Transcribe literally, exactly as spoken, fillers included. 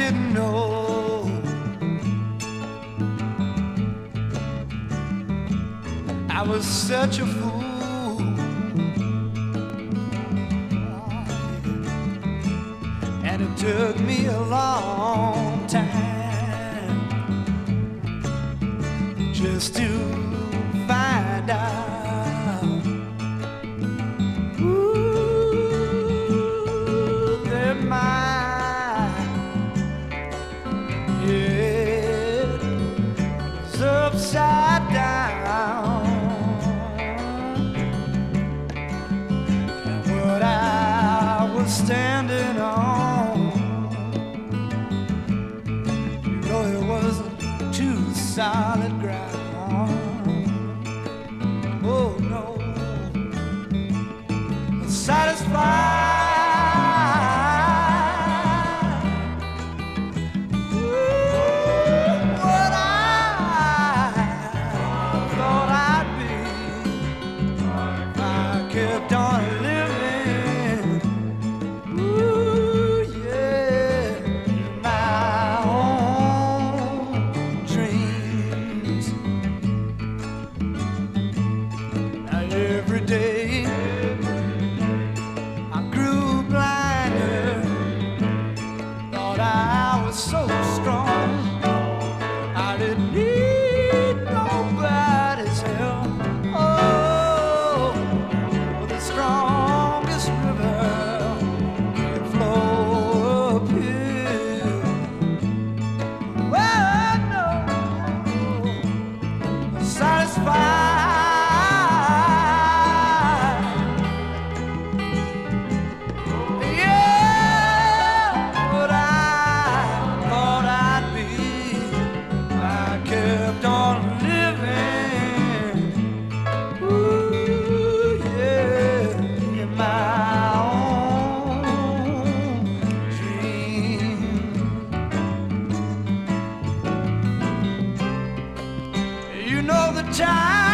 didn't know. I was such a fool, and it took me a long time just to find out. Ooh, that my head was upside down, and what I was standing on, you know, it wasn't too solid ground. Oh no, satisfied. Every day I grew blinder, thought I was so strong, I didn't need nobody's help. Oh, the strongest river can flow uphill. Well, no, satisfied. You know the time